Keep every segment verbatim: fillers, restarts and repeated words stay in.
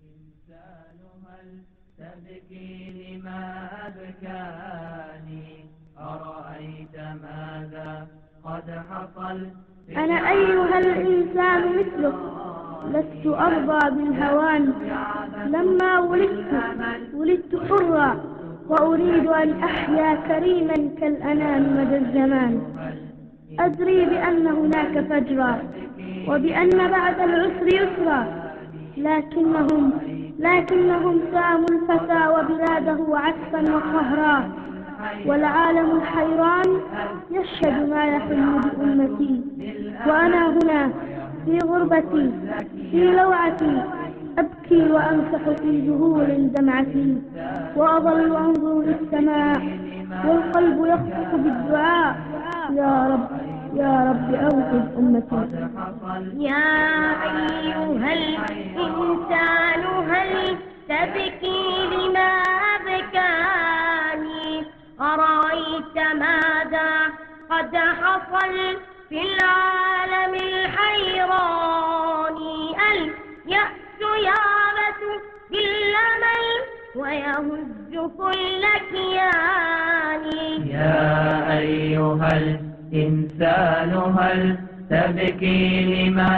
الإنسان هل تبكي لما أبكاني أرأيت ماذا قد حصل. أنا أيها الإنسان مثلك لست أرضى بالهوان. لما ولدت ولدت حرا وأريد أن أحيا كريما كالأنام مدى الزمان. أدري بأن هناك فجرا وبأن بعد العسر يسرا، لكنهم لكنهم ساموا الفتى وبلاده عكسا وقهرا، والعالم الحيران يشهد ما يحل بأمتي، وأنا هنا في غربتي في لوعتي أبكي وأمسح في ذهول دمعتي، وأظل أنظر للسماء والقلب يخطف بالدعاء، يا رب يا رب أوقظ أمتي. يا أيها الإنسان هل تبكي لما أبكاني أرأيت ماذا قد حصل في العالم الحيران. اليأس يعبث بالأمل ويهز كل كيان. يا أيها الإنسان هل تبكي لما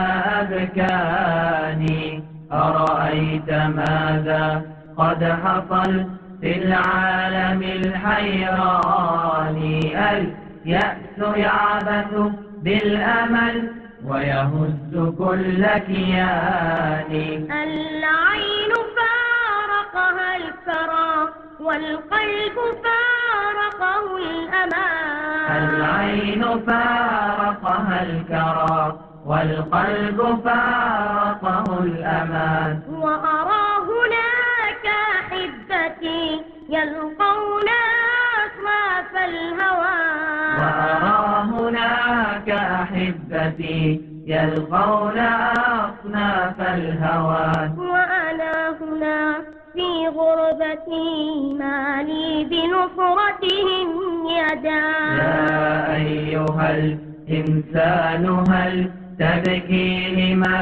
أبكاني أرأيت ماذا قد حصل في العالم الحيران. اليأس يعبث بالأمل ويهز كل كيان. العين فارقها الكرى والقلب فارقه الأمان. العين فارقها الكرى والقلب فارقه الأمان. وأرى هناك أحبتي يلقون أصناف الهوى. وأرى هناك أحبتي يلقون أصناف الهوى. وأنا هنا في غربتي ما لي بنصرتهم يدا. يا أيها الإنسان هل تبكي لما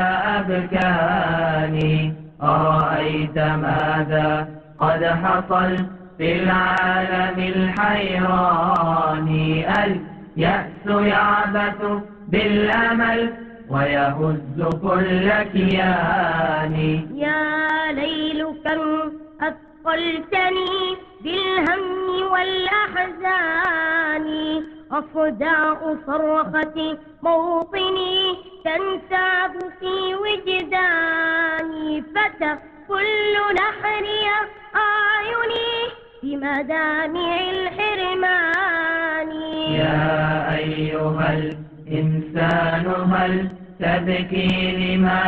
أبكاني أرأيت ماذا قد حصل في العالم الحيران. اليأس يعبث بالأمل ويهز كل كيان. يا ليل كم أثقلتني بالهم والأحزان. أصداء صرخة موطني تنساب في وجداني. فتى كل نحري أعيني بمدامع الحرمان. يا أيها الإنسان هل تبكي لما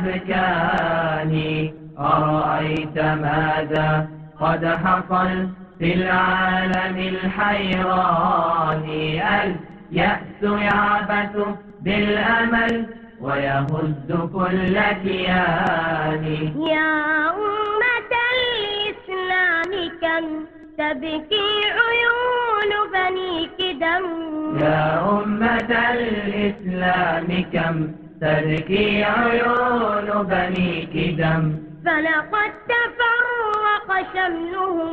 أبكاني أرأيت ماذا قد حصل في العالم الحيران. اليأس يعبث بالأمل ويهز كل كيان. يا أمة الإسلام كم تبكي عيون بنيك دم. يا أمة الإسلام كم تبكي عيون بنيك دم. فلقد تفرق شملهم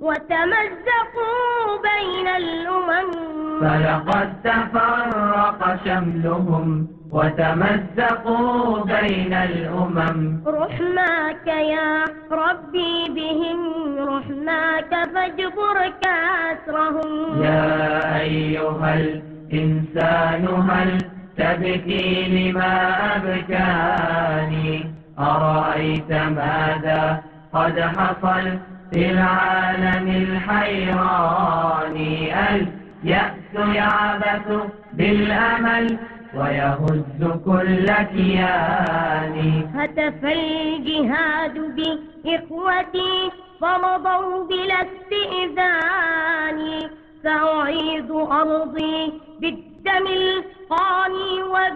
وتمزقوا بين الأمم. فلقد تفرق شملهم وتمزقوا بين الأمم. رحماك يا ربي بهم رحماك فاجبر كسرهم. يا أيها الإنسان هل تبكي لما أبكاني أرأيت ماذا قد حصل في العالم الحيران. اليأس يعبث بالأمل ويهز كل كيان. هتف الجهاد بإخوتي فمضوا بلا استئذان. سأعيد أرضي بالدم القاني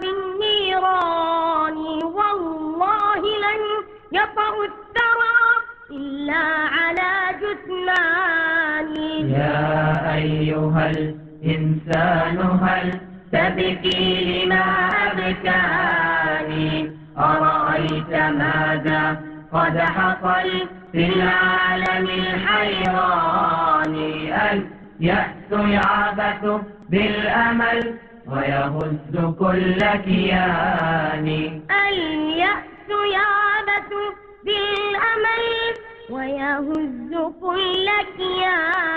وبالنيران. والله لن يطأ الثرى إلا على جثماني. يا أيها الإنسان هل تبكي لما أبكاني أرأيت ماذا قد حصل في العالم الحيران. اليأس يعبث بالأمل ويهز كل كيان. اليأس يعبث بالأمل ويهز كل كيان.